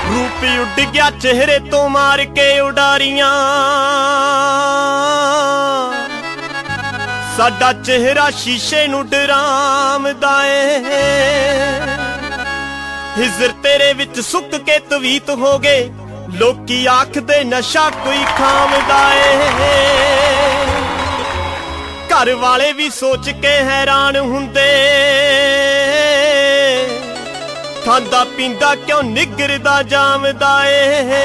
रूप उड़ गया चेहरे तो मार के उडारियां, साडा चेहरा शीशे नू डरामदा ए। हिजर तेरे विच सुक के तवीत हो गए, लोकी आखदे नशा कोई खामदा ए। घर वाले भी सोच के हैरान हुंदे, खांदा पींदा क्यों निगरदा जामदा ए।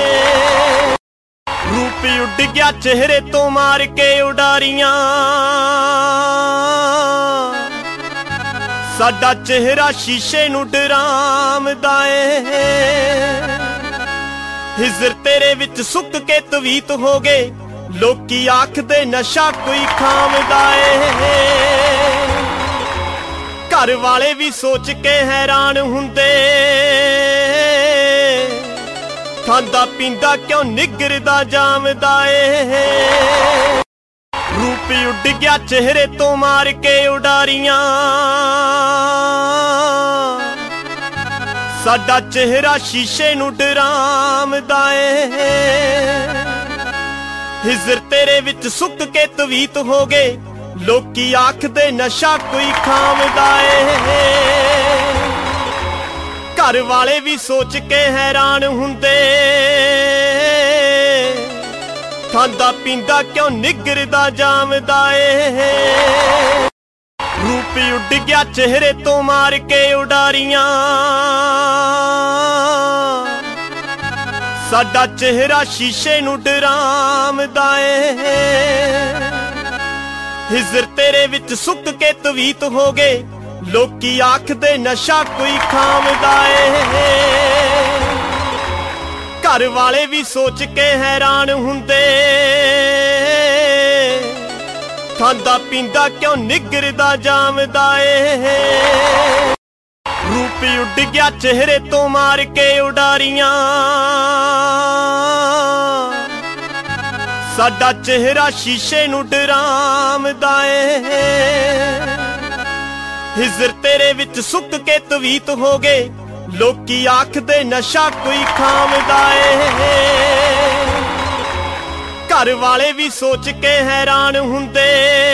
रूप उड़ गया चेहरे तो मार के उडारियां, साडा चेहरा शीशे नू डरामदा ए। हिजर तेरे विच सुक के तवीत हो गए, लोकी आखदे नशा कोई खामदा ए। घर वाले भी सोच के हैरान हुंदे, खांदा पींदा क्यों निगरदा जामदा ए। रूप उड़ गया चेहरे तो मार के उडारियां, साडा चेहरा शीशे नू डरामदा ए। हिजर तेरे विच सुक के तवीत हो गए, लोकी आखदे नशा कोई खामदा ए। घर वाले भी सोच के हैरान हुंदे, खांदा पींदा क्यों निगरदा जामदा ए। रूप उड़ गया चेहरे तो मार के उडारियां, साडा चेहरा शीशे नू डरामदा ए। हिजर तेरे विच सुक के तवीत हो गए, लोकी आखदे नशा कोई खामदा ए। घर वाले भी सोच के हैरान हुंदे, खांदा पींदा क्यों निगरदा जामदा ए। रूप उड़ गया चेहरे तो मार के उडारियां, साडा चेहरा शीशे नू डरामदा ए। हिजर तेरे विच सुक के तवीत हो गए, लोकी आखदे नशा कोई खामदा ए। घर वाले भी सोच के हैरान हुंदे,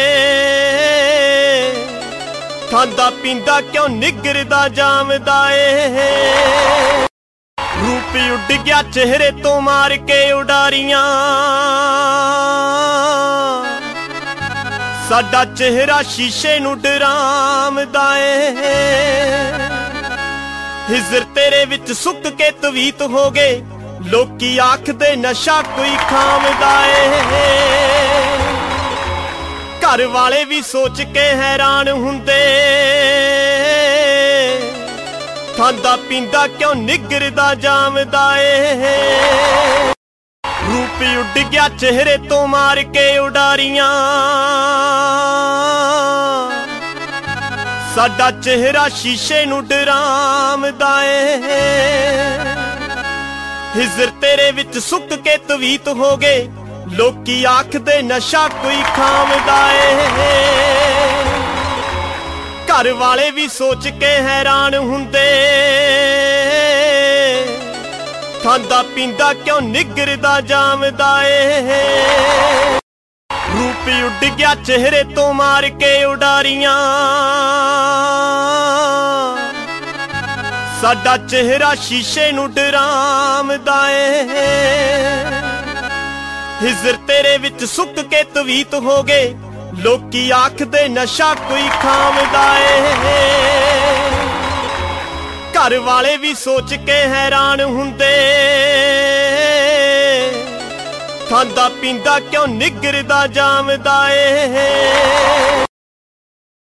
खांदा पींदा क्यों निगरदा जामदा ए। रूप उड़ गया चेहरे तो मार के उडारियां, साडा चेहरा शीशे नू डरामदा ए। हिजर तेरे विच सुक के तवीत हो गए, लोकी आखदे नशा कोई खामदा ए। घर वाले भी सोच के हैरान हुंदे, खांदा पींदा क्यों निगरदा जामदा ए। रूप उड़ गया चेहरे तो मार के उडारियां, साडा चेहरा शीशे नू डरामदा ए। हिजर तेरे विच सुक के तवीत हो गए, लोकी आखदे नशा कोई खामदा ए। घर वाले भी सोच के हैरान हुंदे, खांदा पींदा क्यों निगरदा जामदा ए। रूप उड़ गया चेहरे तो मार के उडारियां, साडा चेहरा शीशे नू डरामदा ए। हिजर तेरे विच सुक के तवीत हो गए, लोकी आखदे नशा कोई खामदा ए। घर वाले भी सोच के हैरान हुंदे, खांदा पींदा क्यों निगरदा जामदा ए।